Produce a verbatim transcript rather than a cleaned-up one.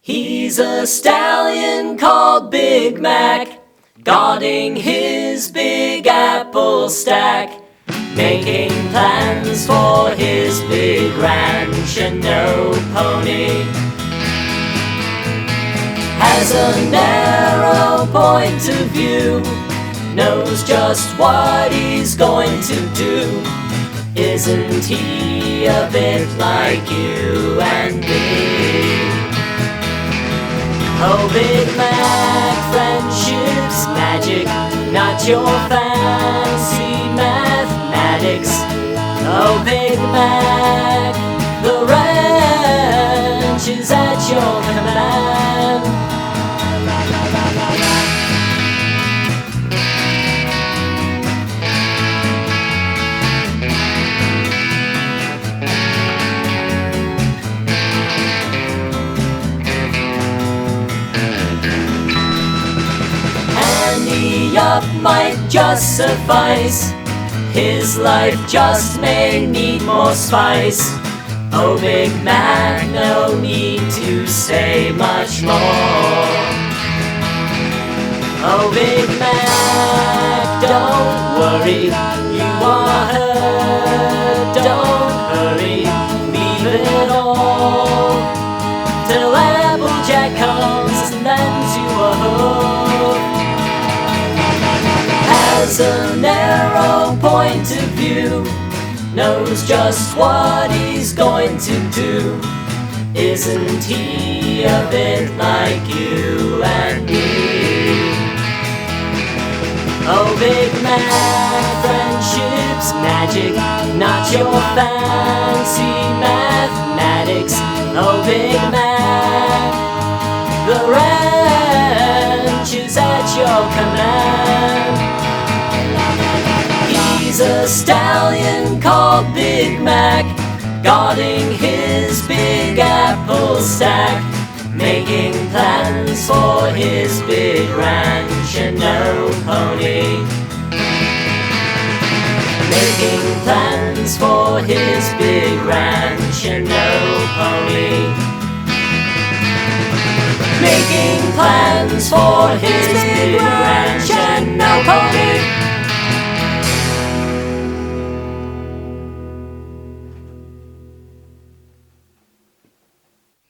He's a stallion called Big Mac, guarding his big apple stack, making plans for his big ranch and no pony. Has a narrow point of view, knows just what he's going to do. Isn't he a bit like you and me? Oh, Big Mac, friendship's magic, not your fancy mathematics. Oh, Big Mac, the ranch is at your command. Up might just suffice, his life just may need more spice. Oh, Big Mac, no need to say much more. Oh, Big Mac, don't worry, you are hurt, don't hurry, leave it all till Applejack comes and lends you a hoof. Has a narrow point of view, knows just what he's going to do. Isn't he a bit like you and me? Oh, Big Mac, friendship's magic, not your fancy mathematics. Oh, Big Mac, the ranch is at your command. He's a stallion called Big Mac, guarding his big apple stack, making plans for his big ranch and no pony. Making plans for his big ranch and no pony. Making plans for